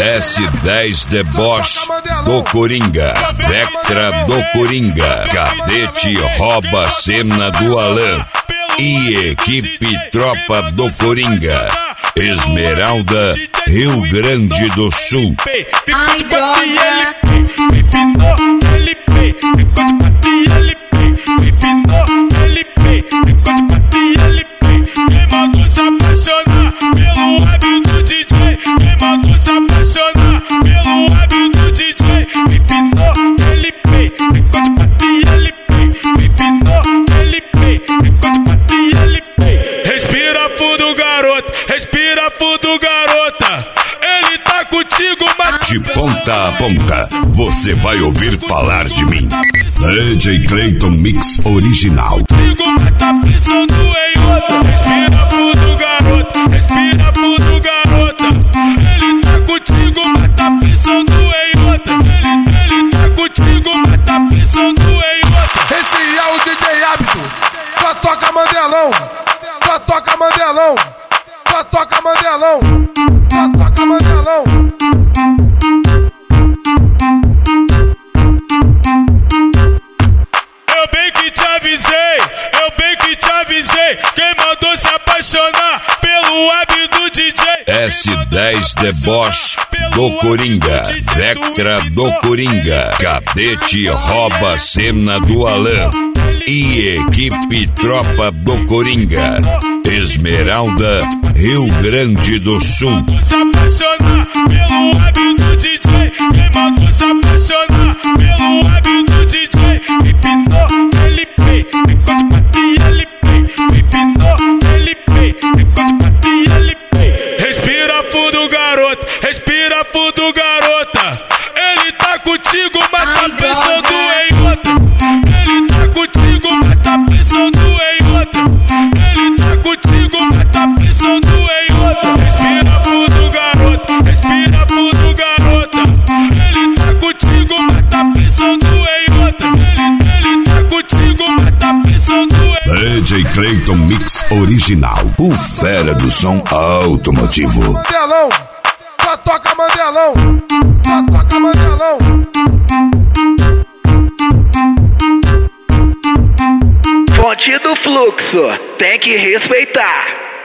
S10 Deboche do Coringa, Vectra do Coringa, Cadete rouba a cena do Alan e equipe Tropa do Coringa, Esmeralda, Rio Grande do Sul. Ai, droga! Quem mandou se apaixonar pelo hábito do DJ? Quem mandou se apaixonar pelo hábito do DJ? Me pinou, ele pei, me conte pra ti, ele pei, me pinou, ele pei, me conte pra ti, ele pei. Respira fundo, garota, respira fundo, garota. Ele tá contigo, mas de ponta a ponta, você vai ouvir falar de mim. DJ Clayton Mix Original. Contigo, mas tá pensando em outra. Respira fundo, garota, respira fundo, garota. Ele tá contigo, mas tá pensando em outra. Ele tá contigo, mas tá pensando em outra. Esse é o DJ Hábito, só toca Mandelão, só toca Mandelão, só toca Mandelão, só toca Mandelão. Eu bem que te avisei, eu bem que te avisei. Quem mandou se apaixonar pelo hábito do DJ? S10 Deboche do Coringa, Vectra do Coringa, Cadete rouba a cena do Alan e equipe Tropa do Coringa, Esmeralda, Rio Grande do Sul. Se apaixonar pelo hábito do DJ? Quem mandou se apaixonar pelo hábito do DJ? Me pinou, ele pei, me conte pra ti, ele pei, me pinou, ele pei, me conte pra ti, ele pei. Respira fundo, garota, respira fundo, garota. Ele tá contigo, mas tá pensando em outra. Ele tá contigo, mas tá pensando em outra. Ele tá contigo, mas tá pensando em outra. Respira fundo, garota, respira fundo, garota. Ele tá contigo, mas tá pensando em outra. Ele tá contigo, mas tá pensando em DJ Clayton Mix Original, o fera do som automotivo. Mandelão, só toca Mandelão, só toca Mandelão. Fonte do fluxo, tem que respeitar.